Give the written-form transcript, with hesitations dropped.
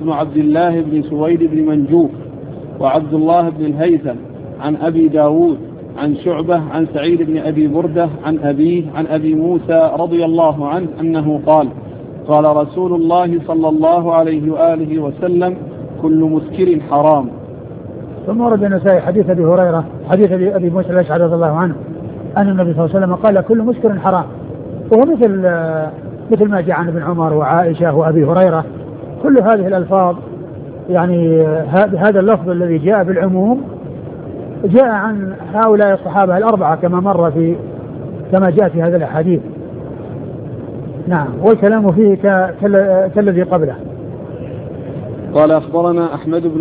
بن عبد الله بن سويد بن منجوف وعبد الله بن الهيثم عن أبي داود عن شعبة عن سعيد بن أبي بردة عن أبيه عن أبي موسى رضي الله عنه أنه قال قال رسول الله صلى الله عليه وآله وسلم كل مسكر حرام. ثم ورد النسائي حديث أبي هريرة حديث أبي موسى الأشعري رضي الله عنه أن النبي صلى الله عليه وسلم قال كل مسكر حرام، وهو مثل ما جاء عن ابن عمر وعائشة وأبي هريرة. كل هذه الألفاظ يعني هذا اللفظ الذي جاء بالعموم جاء عن هؤلاء الصحابة الأربعة كما جاء في هذا الحديث. نعم، والكلام فيه كالذي قبله. قال أخبرنا أحمد بن